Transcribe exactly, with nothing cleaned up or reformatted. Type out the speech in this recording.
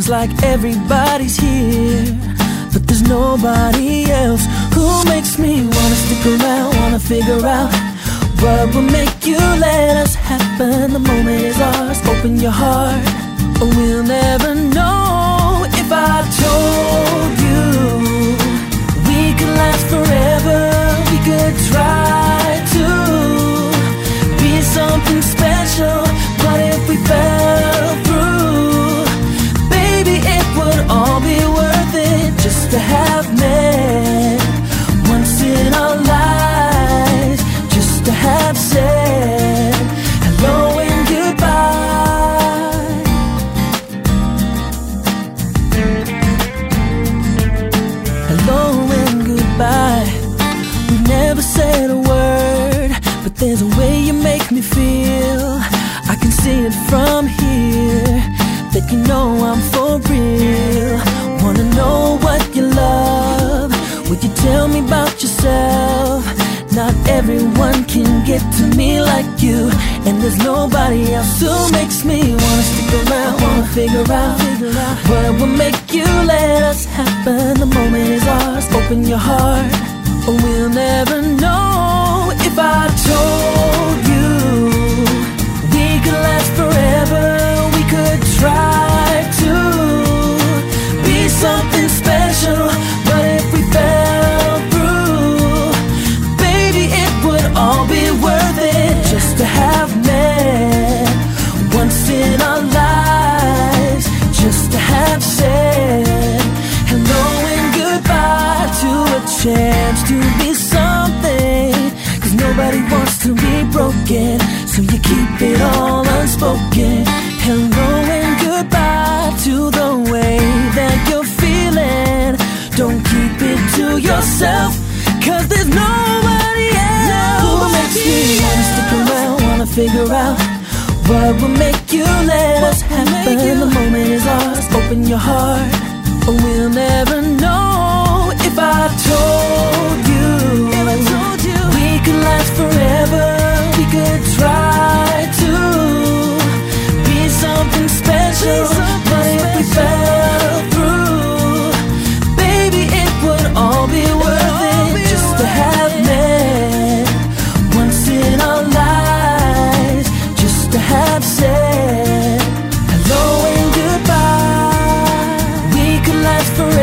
Seems like everybody's here, but there's nobody else who makes me wanna stick around, wanna figure out what will make you let us happen. The moment is ours, open your heart, or we'll never know. If I told you we could last forever, we could try to be something special, but if we fell through, baby, it would all be worth it just to have met once in our lives, just to have said hello and goodbye. Hello and goodbye. We never said a word, but there's a way you make me feel. I can see it from here, that you know I'm for real. Wanna know what you love, would you tell me about yourself? Not everyone can get to me like you, and there's nobody else who makes me wanna stick around, wanna figure out what will make you let us happen. The moment is ours, open your heart, or we'll never know. If I told you we could last forever, we could try to be something special, but if we fell through, baby, it would all be worth it just to have met once in our lives, just to have said hello and goodbye to a chance to be something. Cause nobody wants to be broken, so you keep it all unspoken. Hello and goodbye to the way that you're feeling. Don't keep it to yourself, cause there's nobody else who makes me wanna stick around, wanna figure out what will make you let us happen. The moment is ours, open your heart, or we'll never know. If I told you, if I told you we could last forever, we could try to be something special, but if we fell through, baby, it would all be worth it just to have met once in our lives, just to have said hello and goodbye. We could last forever.